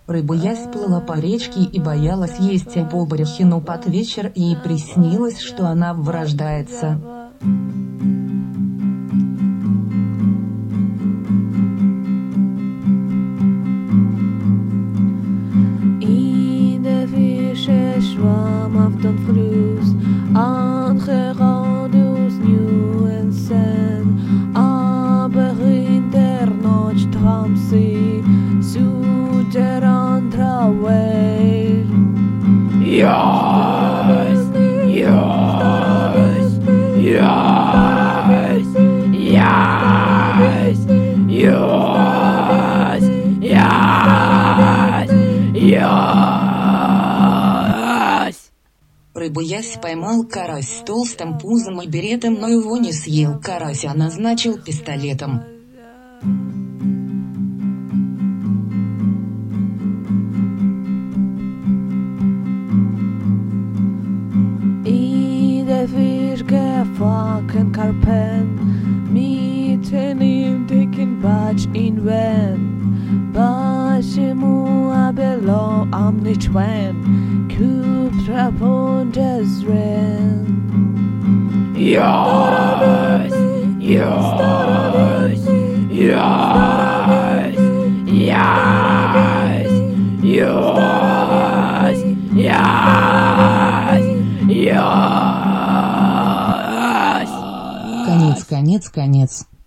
Рыба-ясь плыла по речке и боялась есть бобрихину под вечер, и приснилось, что она вырождается. Schwarm auf den Fluss, angeradeaus neuen Sand, aber in der Nacht tram sie zu der anderen Welt. Yes, yes, yes, yes, yes, yes, yes. Рыба-ясь поймал карась с толстым пузом и беретом, но его не съел карась, а назначил пистолетом. I det virkefaken karpen, mitten im dicken Batsch in Wen. Bashemu abelo am nichwen, Kupra pondes ren. Yes, yes, yes, yes, yes, yes, yes. Конец.